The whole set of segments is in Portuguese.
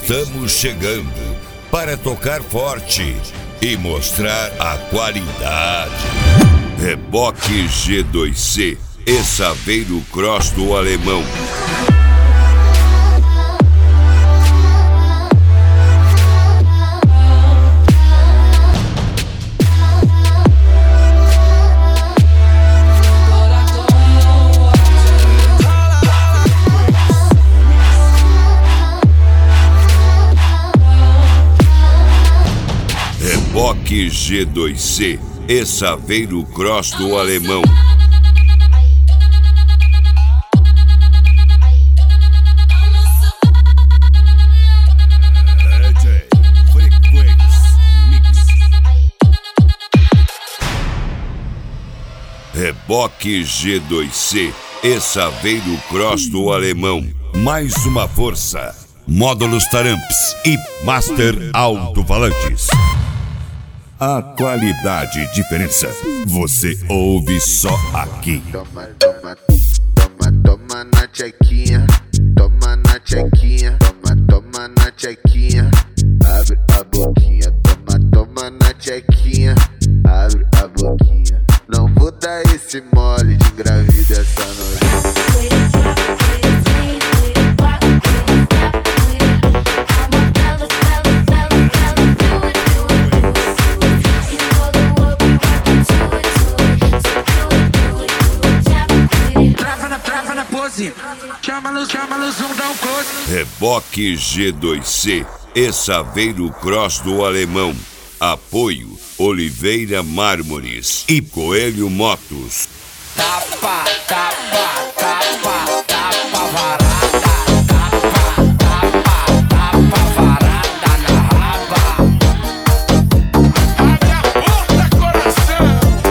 Estamos chegando para tocar forte e mostrar a qualidade. Reboque G2C e Saveiro Cross do Alemão. Reboque G2C e Saveiro Cross do Alemão. DJ Frequência Mix. Reboque G2C e Saveiro Cross do Alemão. Mais uma força. Módulos Taramps e Master Alto-Falantes. A qualidade e diferença você ouve só aqui. Toma, toma, toma, toma na tchequinha. Toma na tchequinha. Toma, toma na tchequinha. Abre a boquinha. Toma, toma na tchequinha. Abre a boquinha. Não vou dar esse mole de engravida essa noite. Chama-los, vão dar um close. Reboque G2C e Saveiro Cross do Alemão. Apoio Oliveira Mármores e Coelho Motos. Tapa, tapa, tapa, tapa varada. Tapa, tapa, tapa varada na raba. Abre a porta, coração.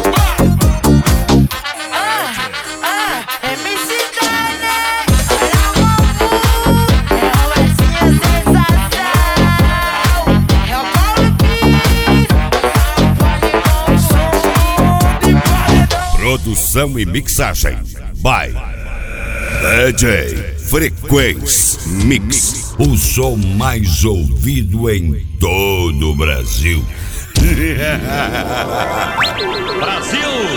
MC Dane, olha o amor, é o Wezinho sensação. É o Paulo Pires, pode com som de paredão. Produção e mixagem by DJ Frequência Mix. O som mais ouvido em todo o Brasil. Brasil!